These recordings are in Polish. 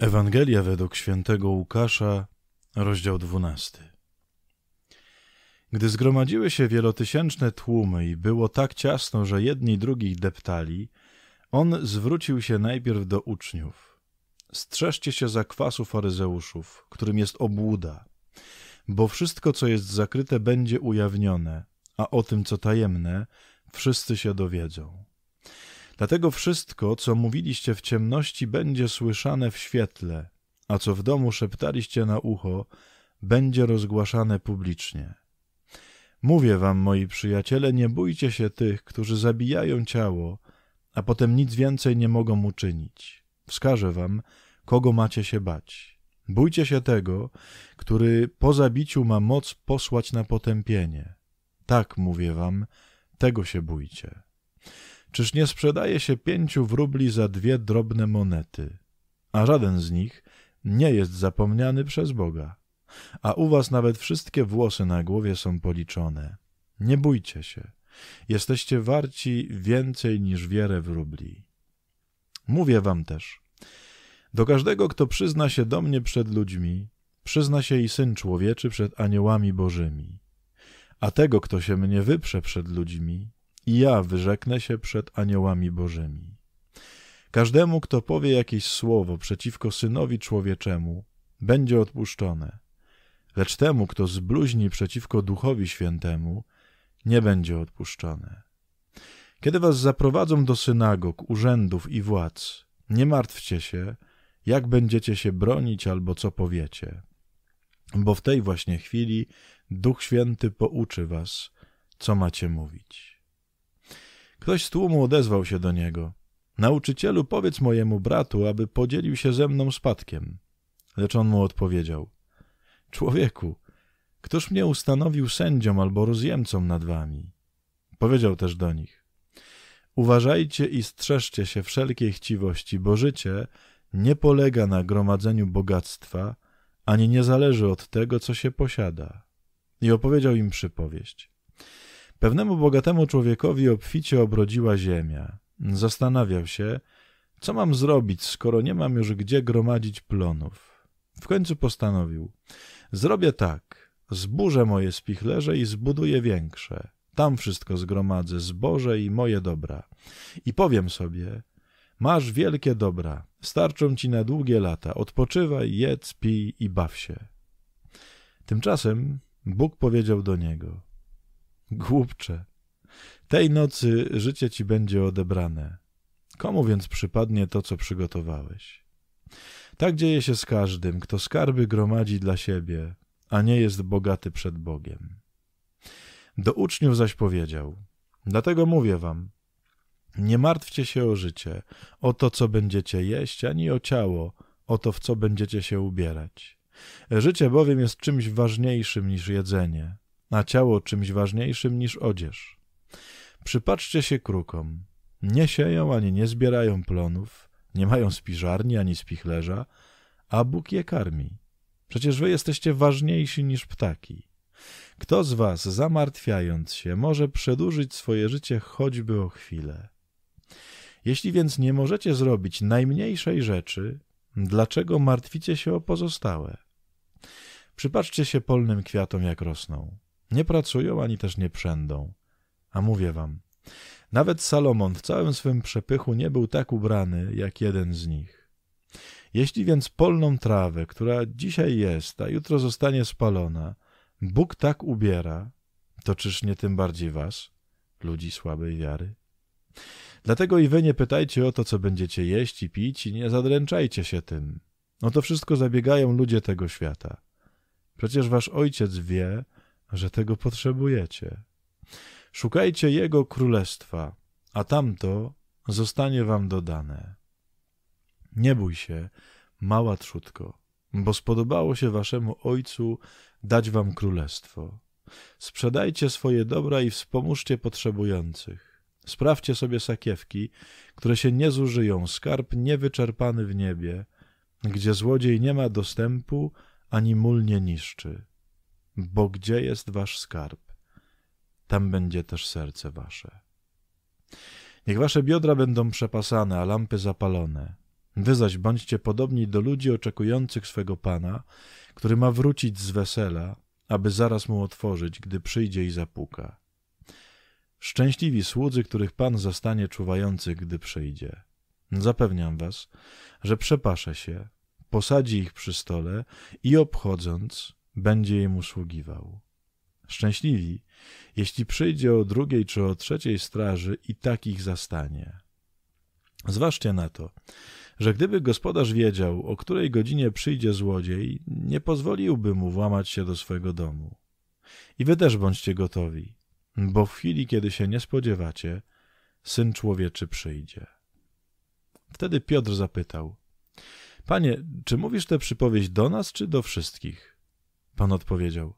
Ewangelia według świętego Łukasza, rozdział 12. Gdy zgromadziły się wielotysięczne tłumy i było tak ciasno, że jedni drugich deptali, on zwrócił się najpierw do uczniów. Strzeżcie się zakwasu faryzeuszów, którym jest obłuda, bo wszystko, co jest zakryte, będzie ujawnione, a o tym, co tajemne, wszyscy się dowiedzą. Dlatego wszystko, co mówiliście w ciemności, będzie słyszane w świetle, a co w domu szeptaliście na ucho, będzie rozgłaszane publicznie. Mówię wam, moi przyjaciele, nie bójcie się tych, którzy zabijają ciało, a potem nic więcej nie mogą uczynić. Wskażę wam, kogo macie się bać. Bójcie się tego, który po zabiciu ma moc posłać na potępienie. Tak, mówię wam, tego się bójcie. Czyż nie sprzedaje się 5 wróbli za 2 drobne monety, a żaden z nich nie jest zapomniany przez Boga, a u was nawet wszystkie włosy na głowie są policzone. Nie bójcie się, jesteście warci więcej niż wiele wróbli. Mówię wam też, do każdego, kto przyzna się do mnie przed ludźmi, przyzna się i Syn Człowieczy przed aniołami bożymi. A tego, kto się mnie wyprze przed ludźmi, i ja wyrzeknę się przed aniołami bożymi. Każdemu, kto powie jakieś słowo przeciwko Synowi Człowieczemu, będzie odpuszczone, lecz temu, kto zbluźni przeciwko Duchowi Świętemu, nie będzie odpuszczone. Kiedy was zaprowadzą do synagog, urzędów i władz, nie martwcie się, jak będziecie się bronić albo co powiecie, bo w tej właśnie chwili Duch Święty pouczy was, co macie mówić. Ktoś z tłumu odezwał się do niego. Nauczycielu, powiedz mojemu bratu, aby podzielił się ze mną spadkiem. Lecz on mu odpowiedział. Człowieku, któż mnie ustanowił sędzią albo rozjemcą nad wami? Powiedział też do nich. Uważajcie i strzeżcie się wszelkiej chciwości, bo życie nie polega na gromadzeniu bogactwa, ani nie zależy od tego, co się posiada. I opowiedział im przypowieść. Pewnemu bogatemu człowiekowi obficie obrodziła ziemia. Zastanawiał się, co mam zrobić, skoro nie mam już gdzie gromadzić plonów. W końcu postanowił, zrobię tak, zburzę moje spichlerze i zbuduję większe. Tam wszystko zgromadzę, zboże i moje dobra. I powiem sobie, masz wielkie dobra, starczą ci na długie lata, odpoczywaj, jedz, pij i baw się. Tymczasem Bóg powiedział do niego, głupcze, tej nocy życie ci będzie odebrane. Komu więc przypadnie to, co przygotowałeś? Tak dzieje się z każdym, kto skarby gromadzi dla siebie, a nie jest bogaty przed Bogiem. Do uczniów zaś powiedział, dlatego mówię wam, nie martwcie się o życie, o to, co będziecie jeść, ani o ciało, o to, w co będziecie się ubierać. Życie bowiem jest czymś ważniejszym niż jedzenie, a ciało czymś ważniejszym niż odzież. Przypatrzcie się krukom. Nie sieją ani nie zbierają plonów, nie mają spiżarni ani spichlerza, a Bóg je karmi. Przecież wy jesteście ważniejsi niż ptaki. Kto z was, zamartwiając się, może przedłużyć swoje życie choćby o chwilę? Jeśli więc nie możecie zrobić najmniejszej rzeczy, dlaczego martwicie się o pozostałe? Przypatrzcie się polnym kwiatom, jak rosną. Nie pracują, ani też nie przędą. A mówię wam, nawet Salomon w całym swym przepychu nie był tak ubrany, jak jeden z nich. Jeśli więc polną trawę, która dzisiaj jest, a jutro zostanie spalona, Bóg tak ubiera, to czyż nie tym bardziej was, ludzi słabej wiary? Dlatego i wy nie pytajcie o to, co będziecie jeść i pić, i nie zadręczajcie się tym. O to wszystko zabiegają ludzie tego świata. Przecież wasz Ojciec wie, że tego potrzebujecie. Szukajcie Jego królestwa, a tamto zostanie wam dodane. Nie bój się, mała trzódko, bo spodobało się waszemu Ojcu dać wam królestwo. Sprzedajcie swoje dobra i wspomóżcie potrzebujących. Sprawdźcie sobie sakiewki, które się nie zużyją, skarb niewyczerpany w niebie, gdzie złodziej nie ma dostępu, ani mól nie niszczy. Bo gdzie jest wasz skarb, tam będzie też serce wasze. Niech wasze biodra będą przepasane, a lampy zapalone. Wy zaś bądźcie podobni do ludzi oczekujących swego Pana, który ma wrócić z wesela, aby zaraz mu otworzyć, gdy przyjdzie i zapuka. Szczęśliwi słudzy, których Pan zastanie czuwających, gdy przyjdzie. Zapewniam was, że przepasze się, posadzi ich przy stole i obchodząc, będzie im usługiwał. Szczęśliwi, jeśli przyjdzie o 2. czy o 3. straży i tak ich zastanie. Zważcie na to, że gdyby gospodarz wiedział, o której godzinie przyjdzie złodziej, nie pozwoliłby mu włamać się do swego domu. I wy też bądźcie gotowi, bo w chwili, kiedy się nie spodziewacie, Syn Człowieczy przyjdzie. Wtedy Piotr zapytał: Panie, czy mówisz tę przypowieść do nas, czy do wszystkich? Pan odpowiedział: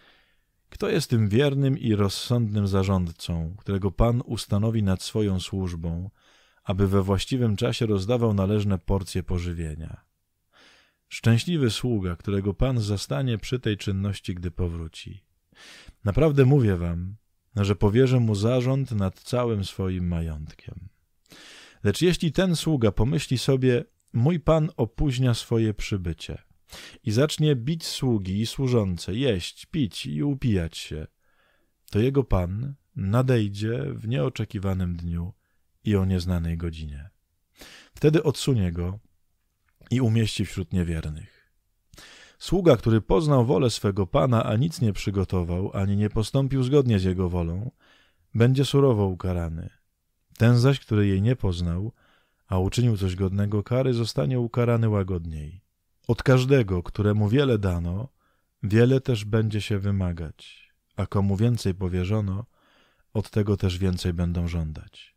Kto jest tym wiernym i rozsądnym zarządcą, którego Pan ustanowi nad swoją służbą, aby we właściwym czasie rozdawał należne porcje pożywienia? Szczęśliwy sługa, którego Pan zastanie przy tej czynności, gdy powróci. Naprawdę mówię wam, że powierzę mu zarząd nad całym swoim majątkiem. Lecz jeśli ten sługa pomyśli sobie: mój Pan opóźnia swoje przybycie, i zacznie bić sługi i służące, jeść, pić i upijać się, to jego Pan nadejdzie w nieoczekiwanym dniu i o nieznanej godzinie. Wtedy odsunie go i umieści wśród niewiernych. Sługa, który poznał wolę swego Pana, a nic nie przygotował, ani nie postąpił zgodnie z jego wolą, będzie surowo ukarany. Ten zaś, który jej nie poznał, a uczynił coś godnego kary, zostanie ukarany łagodniej. Od każdego, któremu wiele dano, wiele też będzie się wymagać, a komu więcej powierzono, od tego też więcej będą żądać.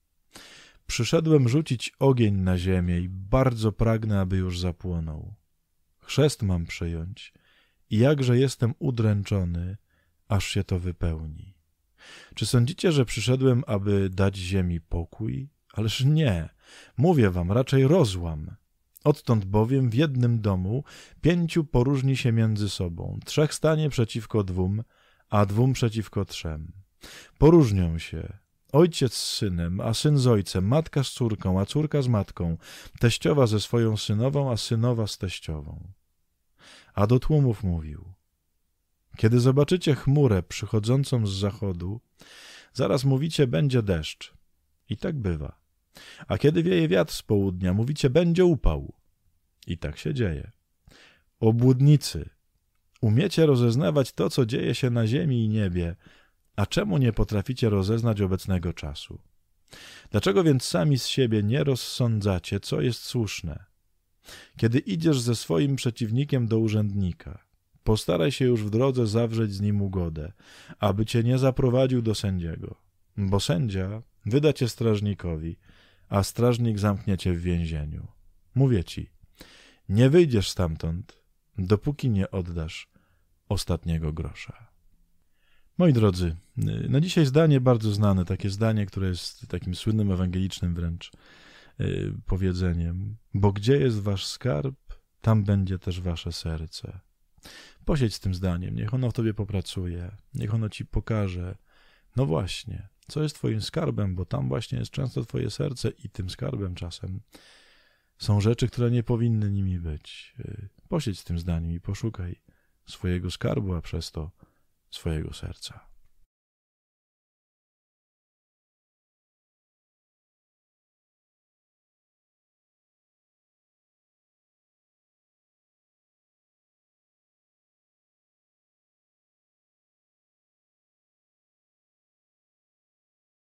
Przyszedłem rzucić ogień na ziemię i bardzo pragnę, aby już zapłonął. Chrzest mam przyjąć i jakże jestem udręczony, aż się to wypełni. Czy sądzicie, że przyszedłem, aby dać ziemi pokój? Ależ nie, mówię wam, raczej rozłam. Odtąd bowiem w jednym domu 5 poróżni się między sobą, 3 stanie przeciwko 2, a 2 przeciwko 3. Poróżnią się ojciec z synem, a syn z ojcem, matka z córką, a córka z matką, teściowa ze swoją synową, a synowa z teściową. A do tłumów mówił: kiedy zobaczycie chmurę przychodzącą z zachodu, zaraz mówicie: będzie deszcz. I tak bywa. A kiedy wieje wiatr z południa, mówicie: będzie upał. I tak się dzieje. Obłudnicy, umiecie rozeznawać to, co dzieje się na ziemi i niebie, a czemu nie potraficie rozeznać obecnego czasu? Dlaczego więc sami z siebie nie rozsądzacie, co jest słuszne? Kiedy idziesz ze swoim przeciwnikiem do urzędnika, postaraj się już w drodze zawrzeć z nim ugodę, aby cię nie zaprowadził do sędziego, bo sędzia wyda cię strażnikowi, a strażnik zamknie cię w więzieniu. Mówię ci, nie wyjdziesz stamtąd, dopóki nie oddasz ostatniego grosza. Moi drodzy, na dzisiaj zdanie bardzo znane, takie zdanie, które jest takim słynnym ewangelicznym wręcz powiedzeniem: bo gdzie jest wasz skarb, tam będzie też wasze serce. Posiedź z tym zdaniem, niech ono w tobie popracuje, niech ono ci pokaże, no właśnie, co jest twoim skarbem, bo tam właśnie jest często twoje serce i tym skarbem czasem są rzeczy, które nie powinny nimi być. Posiedź z tym zdaniem i poszukaj swojego skarbu, a przez to swojego serca.